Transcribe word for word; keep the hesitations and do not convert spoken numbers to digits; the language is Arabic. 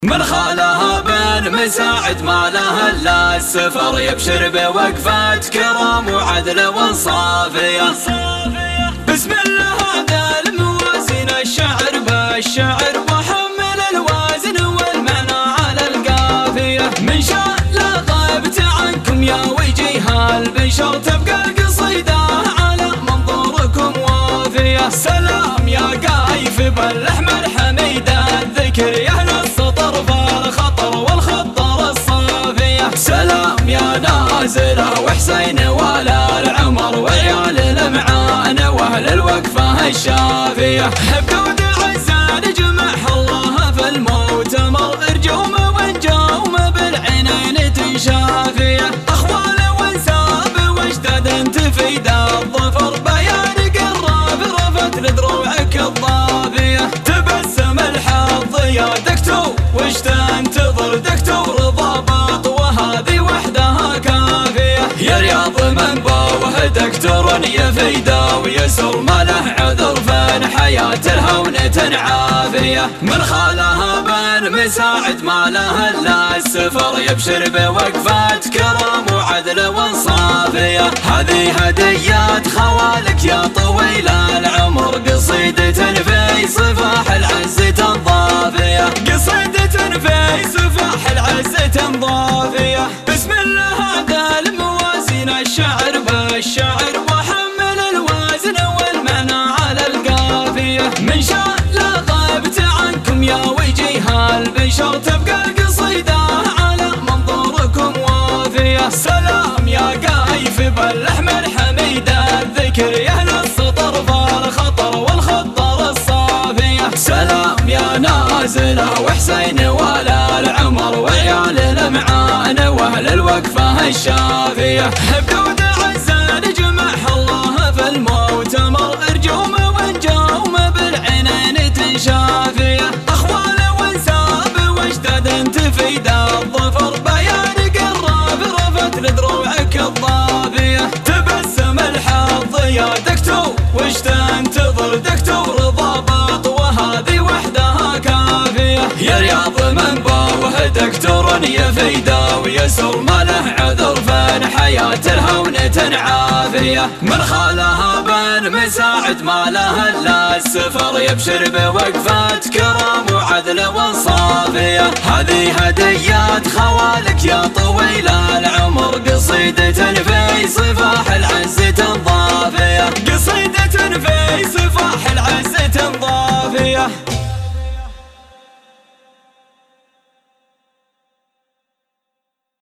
من خالها بين مساعد ما لها الا السفر، يبشر بوقفات كرام وعدل وانصافيه. بسم الله هذا الموازين الشعر بالشعر، وحمل الوازن والمعنى على القافيه. من شاء لا غابت عنكم يا وجيه البشر، تبقى القصيده على منظوركم وافيه. سلام يا قايف بالاحمر حميد الذكر، يا اهل السطر فالخطر والخطر الصافيه. سلام يا نازله وحسين ولا العمر، وعيال المعان واهل الوقفه الشافيه. بقود عزان جمعها الله في المؤتمر، ارجوم وانجوم بالعنين تنشافيه. اخوال وانساب واجداد تفيد الظفر، بيان قراب رفت لدروعك الضافيه. تبسم الحظ يا دكتور وش تنتظر، دكتور ضباط وهذه وحدها كافيه. يا رياض من بوه دكتور يفيده ويسر، ما له عذر فان حياة الهونة عافيه. من خالها بين مساعد ما له الا السفر، يبشر بوقفات كرام وعدل وانصافيه. هذه هديات خوالك يا طويل العمر، قصيدة في صفاح العز تنضافيه. قصيدة في صفاح العز تنضافيه. بسم الله هذا الموازين الشعر بالشعر، وحمل الوازن والمعنى على القافيه. من شاء لا غابت عنكم يا وجيه البشر، تبقى القصيده على منظوركم وافيه. سلام يا قايف بالاحمر حميد الذكر، يا اهل السطر فالخطر والخطر الصافيه. سلام يا نازله وحسين ولا العمر، وعيال المعان واهل الوقفه الشافيه. بقود عزان جمعها الله في المؤتمر، ارجوم وانجوم بالعنين تنشافيه. اخوال وانساب واجداد تفيد الظفر، بيان قراب رفت لدروعك الضافيه. تبسم الحظ يا دكتور وش تنتظر، دكتور ضباط وهذه وحدها كافيه. يا رياض من بوه دكتور يفيده ويسر، ما له عذر فان حياة الهونة عافيه. من خالها بين مساعد ما له الا السفر، يبشر بوقفات كرام وعدل وانصافيه. هذه هديات خوالك يا طويل العمر، قصيدة في صفاح العز تنضافيه. قصيدة في صفاح العز تنضافيه.